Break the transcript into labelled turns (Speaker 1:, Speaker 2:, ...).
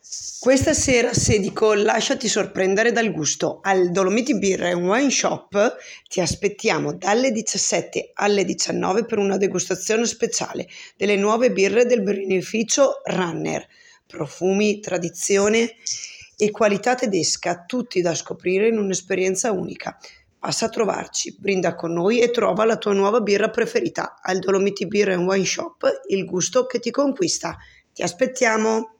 Speaker 1: Questa sera Sedico lasciati sorprendere dal gusto. Al Dolomiti Beer and Wine Shop ti aspettiamo dalle 17 alle 19 per una degustazione speciale delle nuove birre del birrificio Runner. Profumi, tradizione e qualità tedesca, tutti da scoprire in un'esperienza unica. Passa a trovarci, brinda con noi e trova la tua nuova birra preferita. Al Dolomiti Beer and Wine Shop, il gusto che ti conquista. Ti aspettiamo!